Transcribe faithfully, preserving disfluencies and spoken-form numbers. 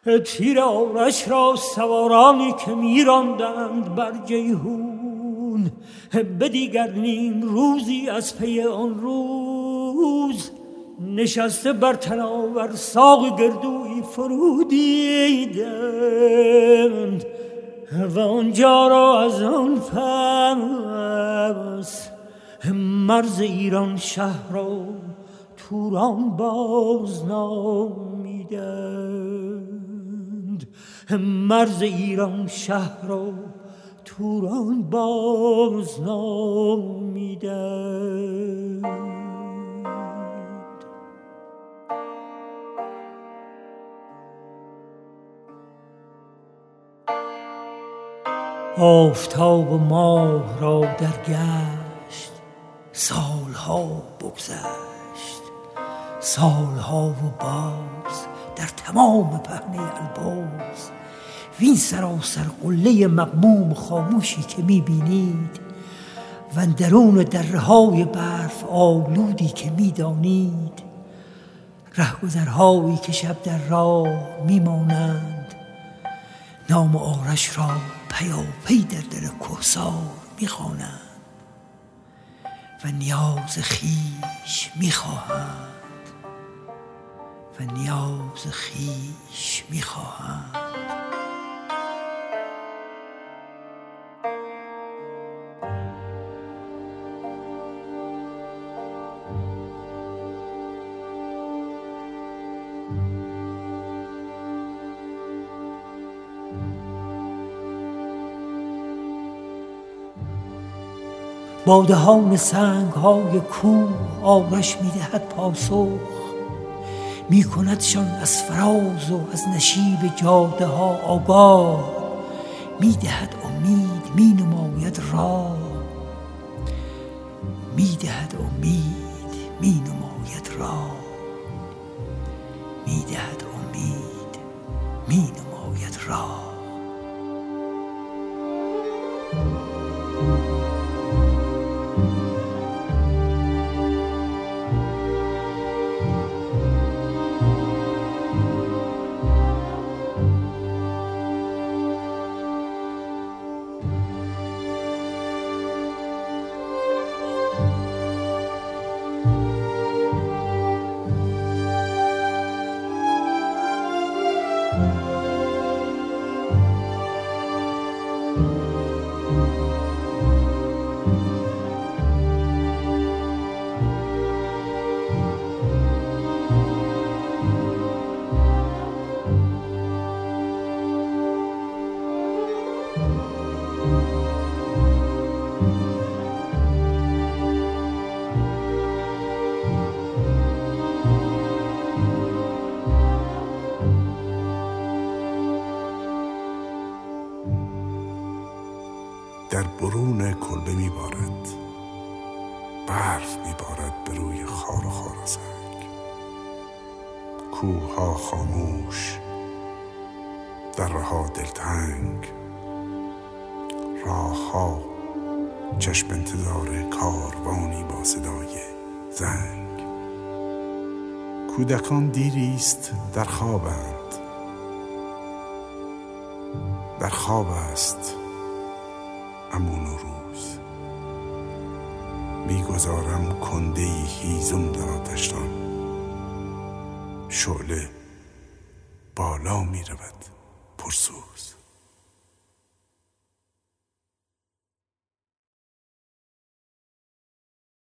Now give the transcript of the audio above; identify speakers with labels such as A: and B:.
A: تیر آرش را سوارانی که می‌راندند بر جیحون، به دیگر نیم روزی از پی آن روز نشسته بر تناور ساق گردوی فرو دیدند و آنجا را از آن پس مرز ایران شهر را توران باز نامیدند. مرز ایران شهر را توران باز نامیدند. آفتاب و ماه را در گشت سالها بگذشت، سالها و باز در تمام پهنه البرز وین سراسر قله مغموم خاموشی که میبینید و اندرون دره‌های برف آلودی که میدانید، رهگذرهایی که شب در راه میمانند نام آرش را پیاپی در دل کوهسار میخوانند و نیاز خویش میخواهند و نیاز خویش میخواهند. با دهان سنگ های کوه آرش میدهد پاسخ، میکندشان از فراز و از نشیب جاده ها آگاه، میدهد امید، مینماید راه، میدهد امید، مینماید راه، میدهد امید، مینماید راه.
B: در برون کلبه میبارد، برف میبارد به روی خار و خارزنگ. کوه ها خاموش، دره ها دلتنگ، راه ها چشم انتظار کاروانی با صدای زنگ. کودکان دیریست در خوابند، در خواب است امون و روز. میگذارم کنده هیزم در آتشان، شعله بالا میرود پرسوز.